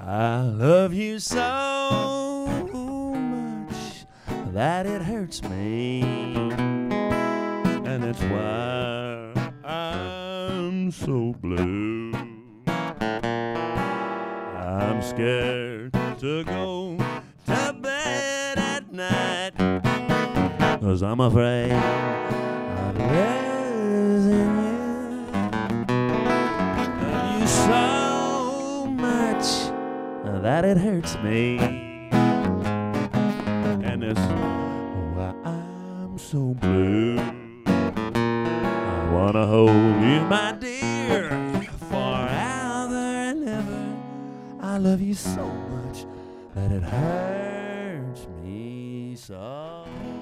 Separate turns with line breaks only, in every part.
I love you so much that it hurts me, and that's why I'm so blue. I'm scared to go to bed at night, 'cause I'm afraid of losing you. Love you so much that it hurts me, and that's why I'm so blue. I wanna hold you, my dear, forever and ever. I love you so much that it hurts me so.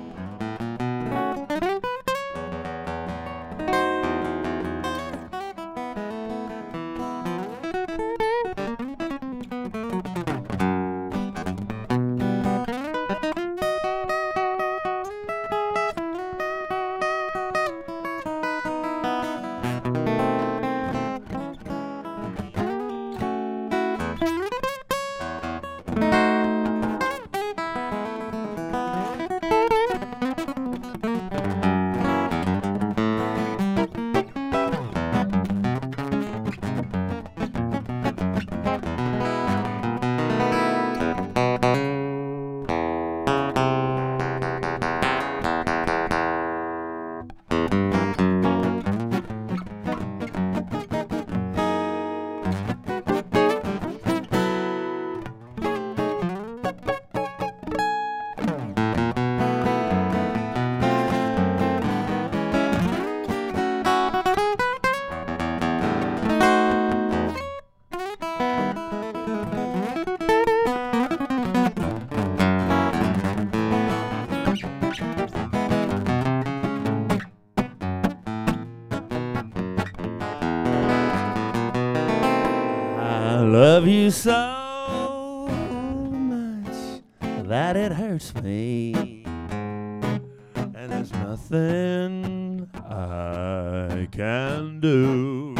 I love you so much that it hurts me, and there's nothing I can do.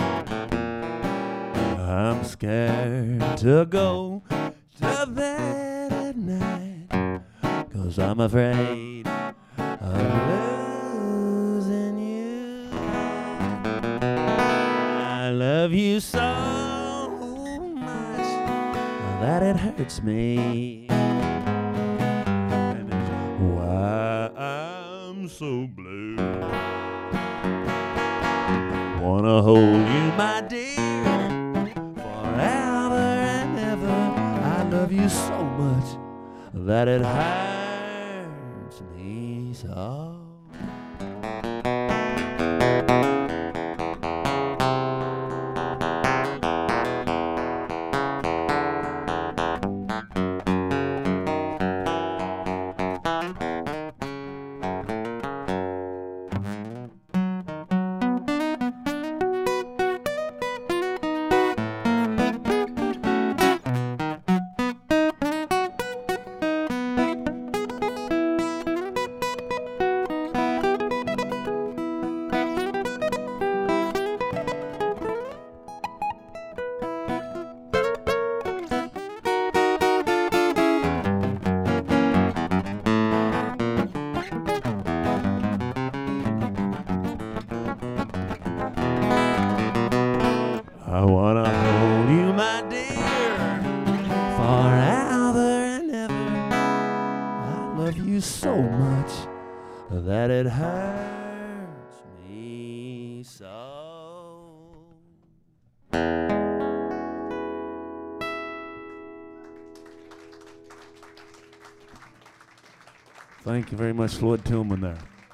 I'm scared to go to bed at night, 'cause I'm afraid of losing you. I love you so that it hurts me, and it's why I'm so blue. Wanna hold you, my dear, forever and ever. I love you so much that it hurts me so. I wanna hold you, my dear, forever and ever. I love you so much that it hurts me so. Thank you very much, Floyd Tillman there.